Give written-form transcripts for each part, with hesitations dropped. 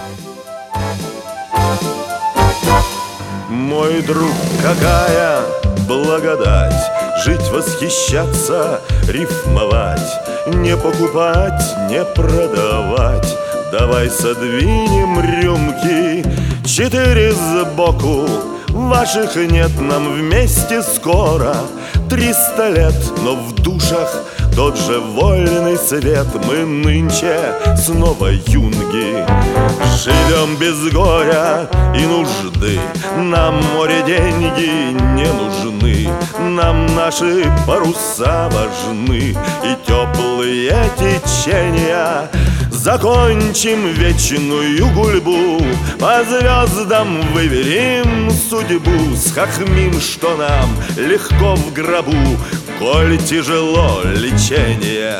Мой друг, какая благодать жить, восхищаться, рифмовать, не покупать, не продавать. Давай содвинем рюмки, 4 сбоку. Ваших нет, нам вместе скоро 300 лет, но в душах тот же вольный свет. Мы нынче снова юнги, живем без горя и нужды. Нам море деньги не нужны, нам наши паруса важны и теплые течения. Закончим вечную гульбу, по звездам выверим судьбу, схохмим, что нам легко в гробу, коль тяжело лечение.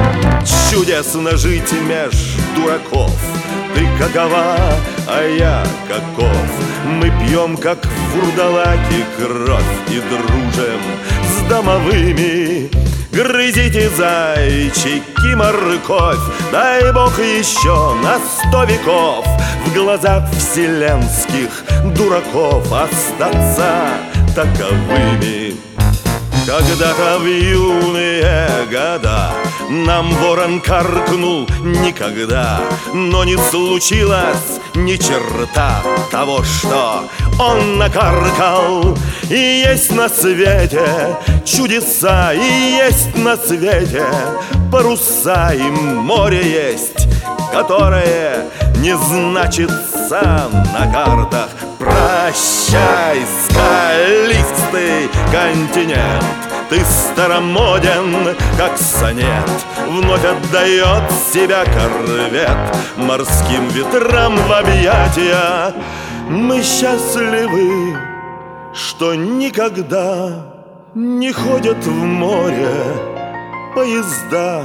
Чудесно жить меж дураков, ты какова, а я каков. Мы пьем, как вурдалаки, кровь и дружим с домовыми. Грызите, зайчики, морковь, дай Бог еще на 100 веков в глазах вселенских дураков остаться таковыми. Когда-то в юные года нам ворон каркнул никогда, но не случилось ни черта того, что он накаркал. И есть на свете чудеса, и есть на свете паруса, и море есть, которое не значится на картах. Прощай, скалистый континент, ты старомоден, как сонет. Вновь отдает себя корвет морским ветрам в объятия. Мы счастливы, что никогда не ходят в море поезда,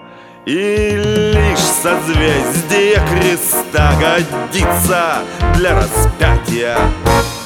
и лишь созвездие креста годится для распятия.